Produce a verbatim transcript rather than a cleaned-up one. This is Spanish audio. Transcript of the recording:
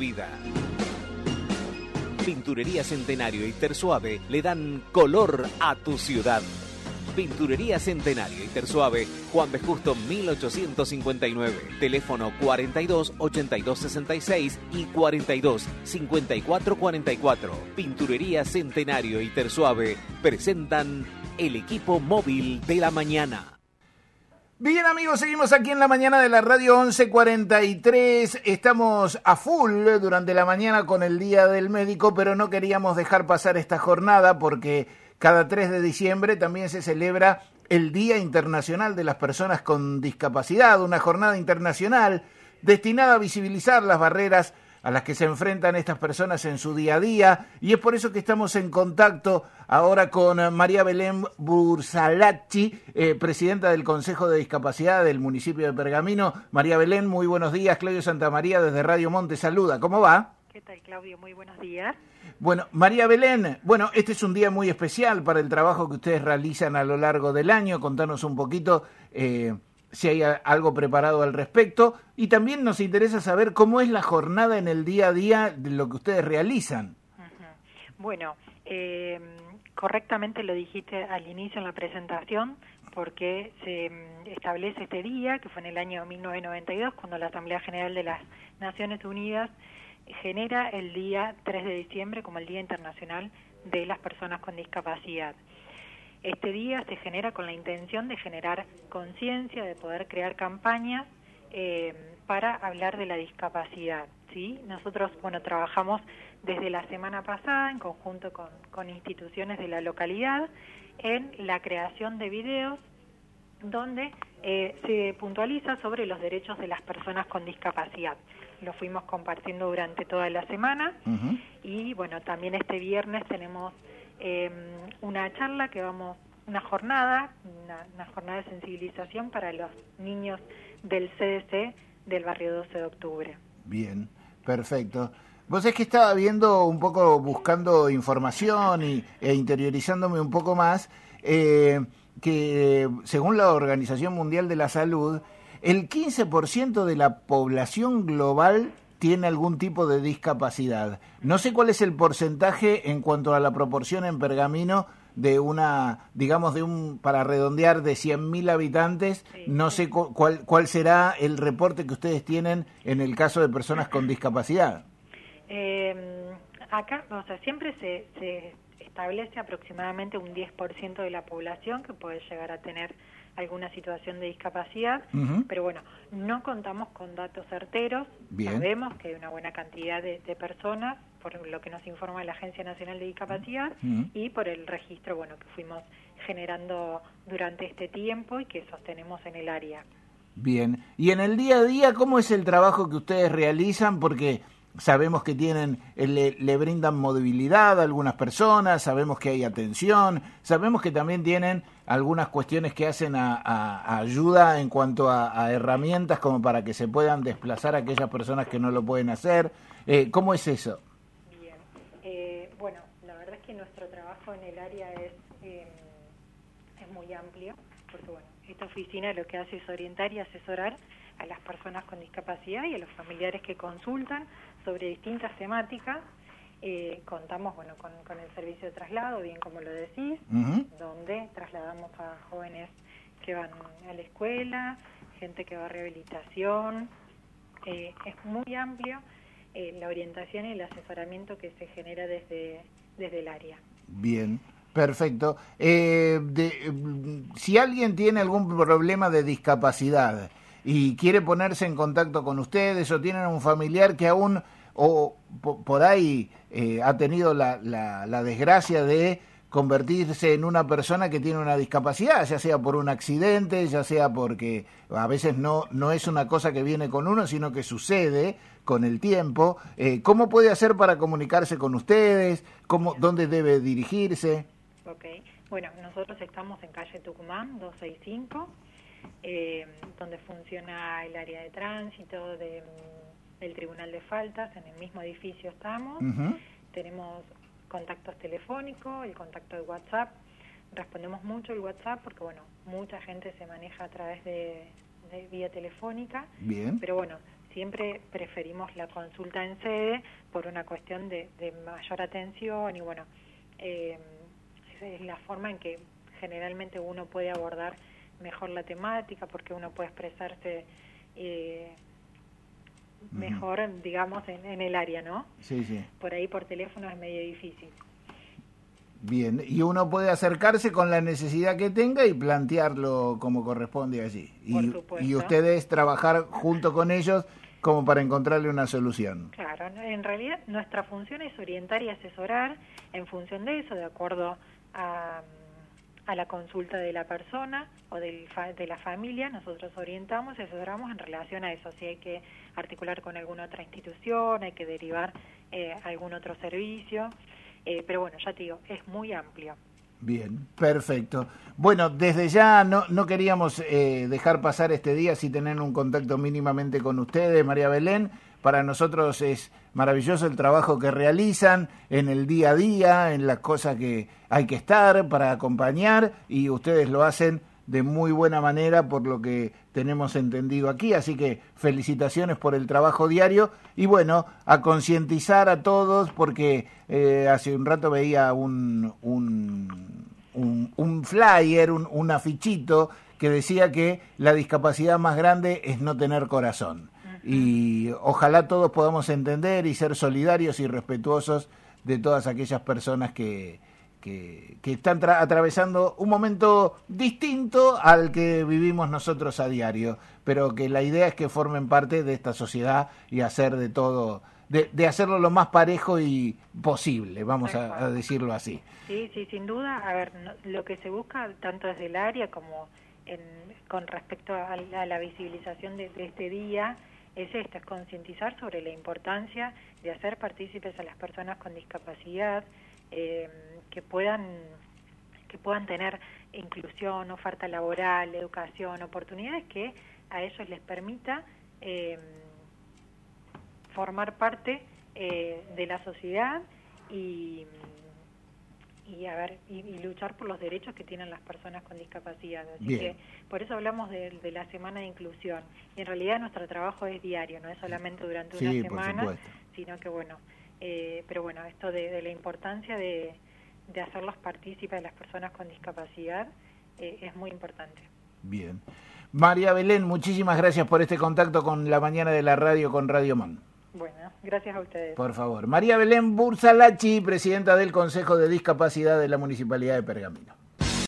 vida. Pinturería Centenario y Tersuave le dan color a tu ciudad. Pinturería Centenario y Tersuave, Juan B. Justo mil ochocientos cincuenta y nueve, teléfono cuarenta y dos, ochenta y dos sesenta y seis y cuarenta y dos, cincuenta y cuatro cuarenta y cuatro. Pinturería Centenario y Tersuave presentan el equipo móvil de la mañana. Bien, amigos, seguimos aquí en la mañana de la radio once cuarenta y tres. Estamos a full durante la mañana con el Día del Médico, pero no queríamos dejar pasar esta jornada porque cada tres de diciembre también se celebra el Día Internacional de las Personas con Discapacidad, una jornada internacional destinada a visibilizar las barreras a las que se enfrentan estas personas en su día a día, y es por eso que estamos en contacto ahora con María Belén Bursalacci, eh, presidenta del Consejo de Discapacidad del municipio de Pergamino. María Belén, muy buenos días. Claudio Santamaría desde Radio Monte saluda. ¿Cómo va? ¿Qué tal, Claudio? Muy buenos días. Bueno, María Belén, bueno, este es un día muy especial para el trabajo que ustedes realizan a lo largo del año. Contanos un poquito eh, si hay algo preparado al respecto, y también nos interesa saber cómo es la jornada en el día a día de lo que ustedes realizan. Uh-huh. Bueno, eh, correctamente lo dijiste al inicio en la presentación, porque se establece este día, que fue en el año mil novecientos noventa y dos, cuando la Asamblea General de las Naciones Unidas genera el día tres de diciembre como el Día Internacional de las Personas con Discapacidad. Este día se genera con la intención de generar conciencia, de poder crear campañas eh, para hablar de la discapacidad, ¿sí? Nosotros, bueno, trabajamos desde la semana pasada en conjunto con, con instituciones de la localidad en la creación de videos donde eh, se puntualiza sobre los derechos de las personas con discapacidad. Lo fuimos compartiendo durante toda la semana. Uh-huh. Y bueno, también este viernes tenemos eh, una charla que vamos, una jornada, una, una jornada de sensibilización para los niños del C D C del barrio doce de octubre. Bien, perfecto. Vos es que estaba viendo un poco, buscando información y, e interiorizándome un poco más, eh, que según la Organización Mundial de la Salud, el quince por ciento de la población global tiene algún tipo de discapacidad. No sé cuál es el porcentaje en cuanto a la proporción en Pergamino de una, digamos, de un, para redondear, de cien mil habitantes. Sí, no sé cu- cuál, cuál será el reporte que ustedes tienen en el caso de personas con discapacidad. Eh, acá, o sea, siempre se, se establece aproximadamente un diez por ciento de la población que puede llegar a tener alguna situación de discapacidad, uh-huh. pero bueno, no contamos con datos certeros. Bien. Sabemos que hay una buena cantidad de, de personas, por lo que nos informa la Agencia Nacional de Discapacidad, uh-huh. y por el registro, bueno, que fuimos generando durante este tiempo y que sostenemos en el área. Bien, y en el día a día, ¿cómo es el trabajo que ustedes realizan? Porque sabemos que tienen, le, le brindan movilidad a algunas personas, sabemos que hay atención, sabemos que también tienen algunas cuestiones que hacen a, a, a ayuda en cuanto a, a herramientas como para que se puedan desplazar a aquellas personas que no lo pueden hacer. Eh, ¿Cómo es eso? Bien, eh, bueno, la verdad es que nuestro trabajo en el área es, eh, es muy amplio, porque bueno, esta oficina lo que hace es orientar y asesorar a las personas con discapacidad y a los familiares que consultan sobre distintas temáticas. Eh, contamos bueno con, con el servicio de traslado, bien como lo decís, uh-huh. donde trasladamos a jóvenes que van a la escuela, gente que va a rehabilitación. Eh, es muy amplio eh, la orientación y el asesoramiento que se genera desde, desde el área. Bien. Perfecto. Eh, de, si alguien tiene algún problema de discapacidad y quiere ponerse en contacto con ustedes, o tienen un familiar que aún o po, por ahí eh, ha tenido la, la, la desgracia de convertirse en una persona que tiene una discapacidad, ya sea por un accidente, ya sea porque a veces no, no es una cosa que viene con uno, sino que sucede con el tiempo, eh, ¿cómo puede hacer para comunicarse con ustedes? ¿Cómo, ¿Dónde debe dirigirse? Ok, bueno, nosotros estamos en calle Tucumán doscientos sesenta y cinco, eh, donde funciona el área de tránsito de, del Tribunal de Faltas. En el mismo edificio estamos. Uh-huh. Tenemos contactos telefónicos, el contacto de WhatsApp. Respondemos mucho el WhatsApp porque, bueno, mucha gente se maneja a través de, de vía telefónica. Bien. Pero, bueno, siempre preferimos la consulta en sede por una cuestión de, de mayor atención y bueno, eh, es la forma en que generalmente uno puede abordar mejor la temática, porque uno puede expresarse eh, mejor, uh-huh. digamos, en, en el área, ¿no? Sí, sí. Por ahí por teléfono es medio difícil. Bien, y uno puede acercarse con la necesidad que tenga y plantearlo como corresponde allí. Por y, supuesto. Y ustedes trabajar junto con ellos como para encontrarle una solución. Claro, en realidad nuestra función es orientar y asesorar en función de eso, de acuerdo a, a la consulta de la persona o del fa, de la familia. Nosotros orientamos y asesoramos en relación a eso, si hay que articular con alguna otra institución, hay que derivar eh, algún otro servicio. Eh, pero bueno, ya te digo, es muy amplio. Bien, perfecto. Bueno, desde ya no, no queríamos eh, dejar pasar este día sin tener un contacto mínimamente con ustedes, María Belén. Para nosotros es maravilloso el trabajo que realizan en el día a día, en las cosas que hay que estar para acompañar, y ustedes lo hacen de muy buena manera por lo que tenemos entendido aquí, así que felicitaciones por el trabajo diario y bueno, a concientizar a todos porque eh, hace un rato veía un, un, un, un flyer, un, un afichito que decía que la discapacidad más grande es no tener corazón. Uh-huh. Y ojalá todos podamos entender y ser solidarios y respetuosos de todas aquellas personas que Que, que están tra- atravesando un momento distinto al que vivimos nosotros a diario, pero que la idea es que formen parte de esta sociedad y hacer de todo, de, de hacerlo lo más parejo y posible, vamos a, a decirlo así. Sí, sí, sin duda. A ver, no, lo que se busca tanto desde el área como en, con respecto a, a la visibilización de, de este día es esto, es concientizar sobre la importancia de hacer partícipes a las personas con discapacidad, eh, que puedan que puedan tener inclusión, oferta laboral, educación, oportunidades que a ellos les permita eh, formar parte eh, de la sociedad y, y a ver y, y luchar por los derechos que tienen las personas con discapacidad. Así Bien. que por eso hablamos de, de la semana de inclusión. Y en realidad nuestro trabajo es diario, no es solamente durante sí, una semana, por supuesto. sino que bueno, eh, pero bueno, esto de, de la importancia de de hacerlos partícipes de las personas con discapacidad eh, es muy importante. Bien. María Belén, muchísimas gracias por este contacto con la mañana de la radio con Radio Man. Bueno, gracias a ustedes. Por favor. María Belén Bursalachi, presidenta del Consejo de Discapacidad de la Municipalidad de Pergamino.